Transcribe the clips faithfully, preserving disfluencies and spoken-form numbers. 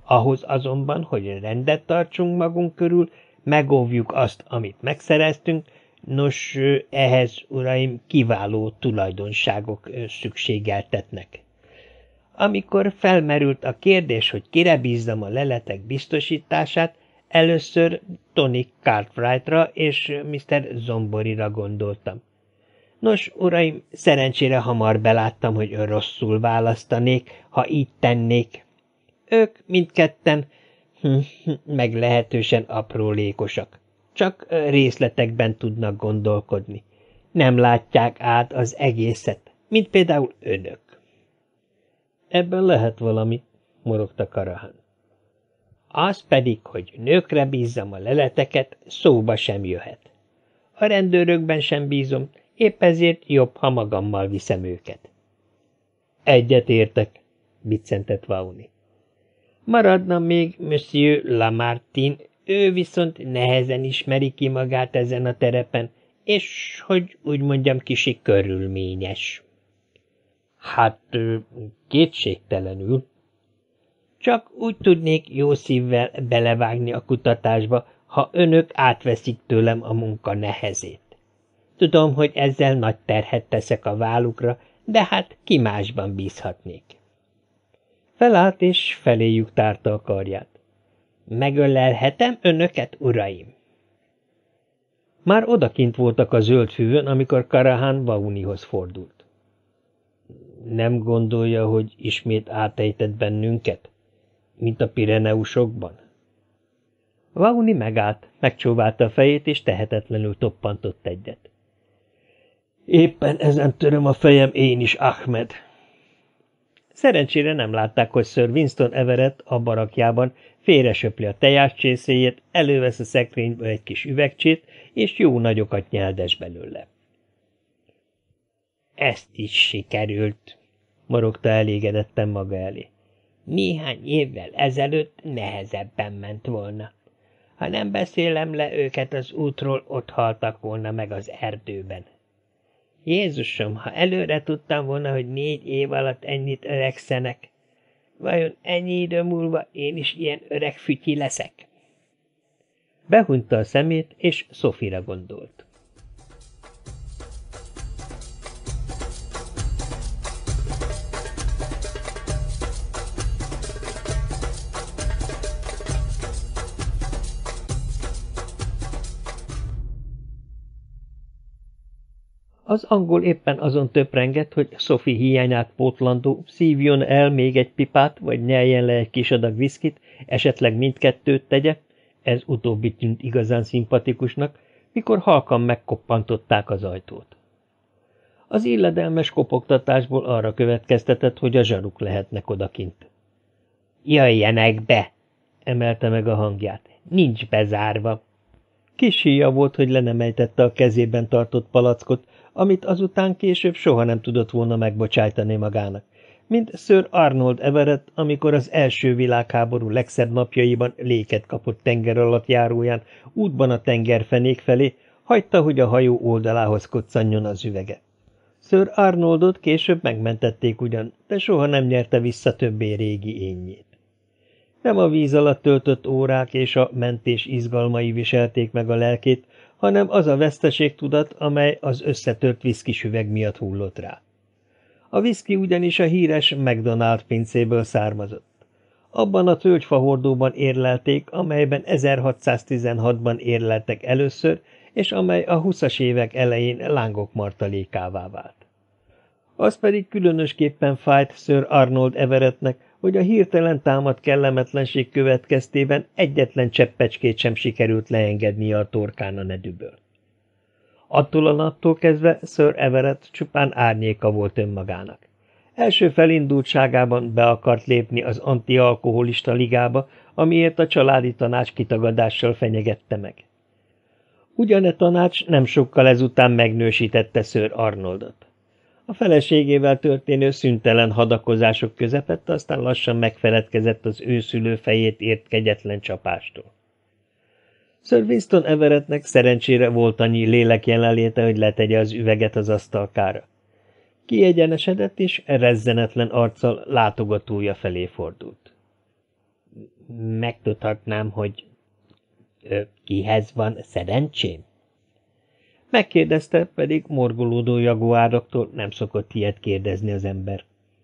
Ahhoz azonban, hogy rendet tartsunk magunk körül, megóvjuk azt, amit megszereztünk, nos, ehhez, uraim, kiváló tulajdonságok szükségeltetnek. Amikor felmerült a kérdés, hogy kire bízzam a leletek biztosítását, először Tony Cartwrightra és miszter Zomborira gondoltam. Nos, uraim, szerencsére hamar beláttam, hogy rosszul választanék, ha így tennék. Ők mindketten meglehetősen aprólékosak, csak részletekben tudnak gondolkodni. Nem látják át az egészet, mint például önök. Ebben lehet valami, morogta Karahan. Az pedig, hogy nőkre bízzam a leleteket, szóba sem jöhet. A rendőrökben sem bízom, épp ezért jobb, ha magammal viszem őket. Egyet értek, biccentett Vaughan. Maradna még Monsieur Lamartine, ő viszont nehezen ismeri ki magát ezen a terepen, és, hogy úgy mondjam, kicsi körülményes. Hát, kétségtelenül. Csak úgy tudnék jó szívvel belevágni a kutatásba, ha önök átveszik tőlem a munka nehezét. Tudom, hogy ezzel nagy terhet teszek a vállukra, de hát ki másban bízhatnék. Felállt és feléjük tárta a karját. Megölelhetem önöket, uraim? Már odakint voltak a zöld füvön, amikor Karahan Vaughanhoz fordult. Nem gondolja, hogy ismét átejtett bennünket, mint a Pireneusokban? Vaughan megállt, megcsóválta a fejét, és tehetetlenül toppantott egyet. Éppen ezen töröm a fejem én is, Ahmed. Szerencsére nem látták, hogy Sir Winston Everett a barakjában félresöpli a tejáscsészéjét, elővesz a szekrényből egy kis üvegcsét, és jó nagyokat nyeldes belőle. Ezt is sikerült, morogta elégedetten maga elé. Néhány évvel ezelőtt nehezebben ment volna. Ha nem beszélem le őket az útról, ott haltak volna meg az erdőben. Jézusom, ha előre tudtam volna, hogy négy év alatt ennyit öregszenek, vajon ennyi idő múlva én is ilyen öreg fütyi leszek? Behunyta a szemét, és Sophie-ra gondolt. Az angol éppen azon töprengett, hogy Sophie hiányát pótlandó szívjon el még egy pipát, vagy nyeljen le egy kis adag viszkit, esetleg mindkettőt tegye, ez utóbbi tűnt igazán szimpatikusnak, mikor halkan megkoppantották az ajtót. Az illedelmes kopogtatásból arra következtetett, hogy a zsaruk lehetnek odakint. Jöjjenek be! Emelte meg a hangját. Nincs bezárva. Kis híja volt, hogy le nem ejtette a kezében tartott palackot, amit azután később soha nem tudott volna megbocsájtani magának, mint Sir Arnold Everett, amikor az első világháború legszebb napjaiban léket kapott tengeralattjáróján, útban a tengerfenék felé, hagyta, hogy a hajó oldalához koccanjon az üvege. Sir Arnoldot később megmentették ugyan, de soha nem nyerte vissza többé régi énjét. Nem a víz alatt töltött órák és a mentés izgalmai viselték meg a lelkét, hanem az a veszteségtudat, amely az összetört viszkis üveg miatt hullott rá. A viszki ugyanis a híres McDonald pincéből származott. Abban a tölgyfahordóban érlelték, amelyben ezerhatszáztizenhatban érleltek először, és amely a huszas évek elején lángok martalékává vált. Az pedig különösképpen fájt Sir Arnold Everettnek, hogy a hirtelen támadt kellemetlenség következtében egyetlen cseppecskét sem sikerült leengednie a torkán a nedűből. Attól a naptól kezdve Sir Everett csupán árnyéka volt önmagának. Első felindultságában be akart lépni az antialkoholista ligába, amiért a családi tanács kitagadással fenyegette meg. Ugyane tanács nem sokkal ezután megnősítette Sir Arnoldot. A feleségével történő szüntelen hadakozások közepette, aztán lassan megfeledkezett az őszülő fejét ért kegyetlen csapástól. Sir Winston Everettnek szerencsére volt annyi lélek jelenléte, hogy letegye az üveget az asztalkára. Kiegyenesedett, és rezzenetlen arccal látogatója felé fordult. Megtudhatnám, hogy ö, kihez van szerencsém? Megkérdezte, pedig morgolódó jaguároktól nem szokott ilyet kérdezni az ember.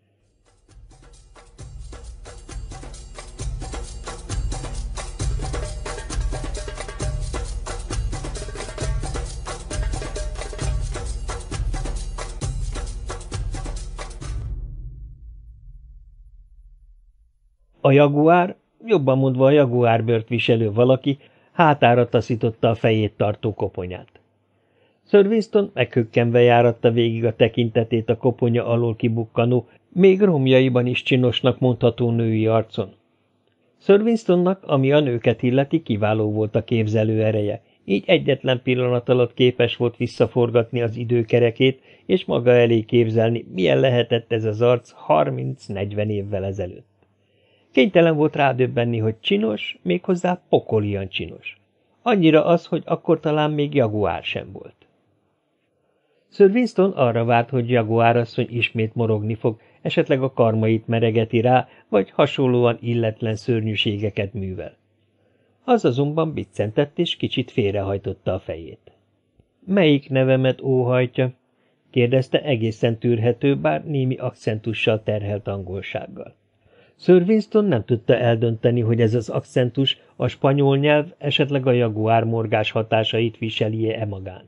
A jaguár, jobban mondva a jaguárbőrt viselő valaki, hátára taszította a fejét tartó koponyát. Sir Winston meghökkenve járatta végig a tekintetét a koponya alól kibukkanó, még romjaiban is csinosnak mondható női arcon. Sir Winstonnak, ami a nőket illeti, kiváló volt a képzelő ereje, így egyetlen pillanat alatt képes volt visszaforgatni az időkerekét, és maga elé képzelni, milyen lehetett ez az arc harminc-negyven évvel ezelőtt. Kénytelen volt rádöbbenni, hogy csinos, méghozzá pokolian csinos. Annyira az, hogy akkor talán még jaguár sem volt. Sir Winston arra várt, hogy Jaguár asszony ismét morogni fog, esetleg a karmait meregeti rá, vagy hasonlóan illetlen szörnyűségeket művel. Az azonban biccentett és kicsit félrehajtotta a fejét. Melyik nevemet óhajtja? Kérdezte egészen tűrhető, bár némi akcentussal terhelt angolsággal. Sir Winston nem tudta eldönteni, hogy ez az akcentus a spanyol nyelv, esetleg a jaguár morgás hatásait viseli-e magán.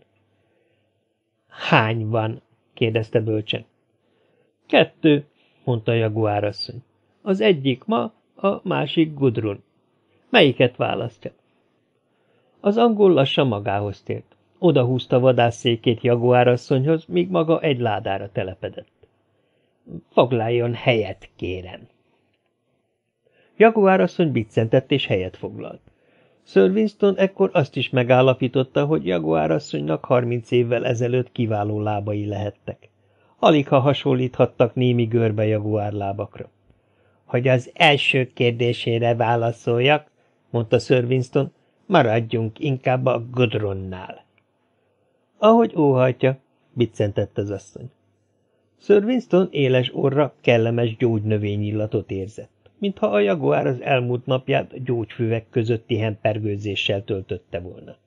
Hány van? Kérdezte bölcsen. Kettő, mondta a jaguárasszony. Az egyik ma, a másik Gudrun. Melyiket választja? Az angol lassan magához tért. Oda húzta vadászszékét jaguárasszonyhoz, míg maga egy ládára telepedett. Foglaljon helyet, kérem. Jaguárasszony biccentett és helyet foglalt. Sir Winston ekkor azt is megállapította, hogy jaguárasszonynak harminc évvel ezelőtt kiváló lábai lehettek. Aligha hasonlíthattak némi görbe jaguárlábakra. Hogy az első kérdésére válaszoljak, mondta Sir Winston, maradjunk inkább a Gudrunnál. Ahogy óhajtja, biccentett az asszony. Sir Winston éles orra kellemes gyógynövényillatot érzett, mintha a jaguár az elmúlt napját gyógyfüvek közötti hempergőzéssel töltötte volna.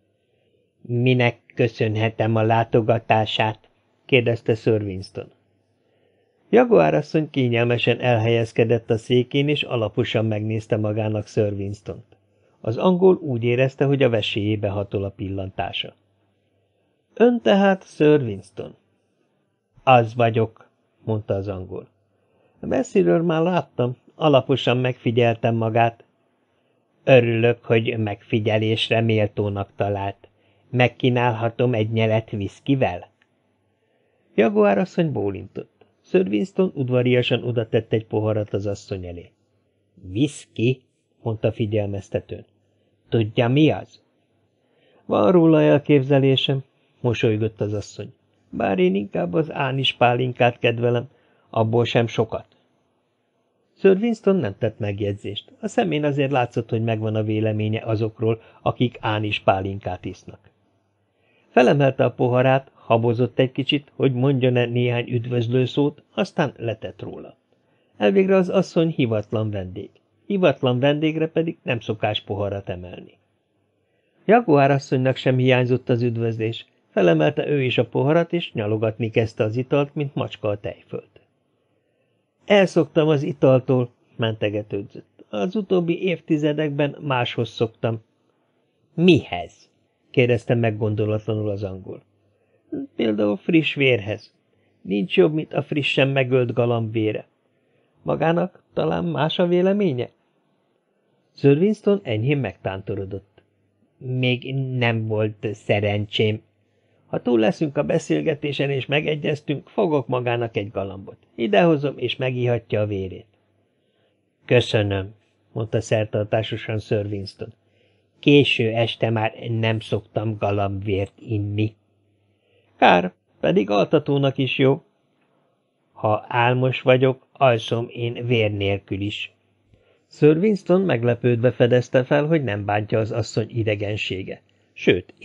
Minek köszönhetem a látogatását? kérdezte Sir Winston. Jaguárasszony kényelmesen elhelyezkedett a székén, és alaposan megnézte magának Sir Winstont. Az angol úgy érezte, hogy a vesélyébe hatol a pillantása. Ön tehát Sir Winston? Az vagyok, mondta az angol. Messziről már láttam, alaposan megfigyeltem magát. Örülök, hogy megfigyelésre méltónak talált. Megkínálhatom egy nyelet viszkivel? Jaguárasszony bólintott. Sir Winston udvariasan odatett egy poharat az asszony elé. Viszki? mondta figyelmeztetőn. Tudja, mi az? Van róla elképzelésem, mosolygott az asszony. Bár én inkább az ánis pálinkát kedvelem, abból sem sokat. Sir Winston nem tett megjegyzést. A szemén azért látszott, hogy megvan a véleménye azokról, akik ánis pálinkát isznak. Felemelte a poharát, habozott egy kicsit, hogy mondjon-e néhány üdvözlő szót, aztán letett róla. Elvégre az asszony hivatlan vendég. Hivatlan vendégre pedig nem szokás poharat emelni. Jaguár asszonynak sem hiányzott az üdvözlés. Felemelte ő is a poharat, és nyalogatni kezdte az italt, mint macska a tejfölt. Elszoktam az italtól, mentegetődzött. Az utóbbi évtizedekben máshoz szoktam. Mihez? kérdezte meggondolatlanul az angol. Például friss vérhez. Nincs jobb, mint a frissen megölt galamb vére. Magának talán más a véleménye? Sir Winston enyhén megtántorodott. Még nem volt szerencsém. Ha túl leszünk a beszélgetésen és megegyeztünk, fogok magának egy galambot. Idehozom, és megihatja a vérét. Köszönöm, mondta szertartásosan Sir Winston. Késő este már nem szoktam galambvért inni. Kár, pedig altatónak is jó. Ha álmos vagyok, alszom én vér nélkül is. Sir Winston meglepődve fedezte fel, hogy nem bántja az asszony idegensége. Sőt,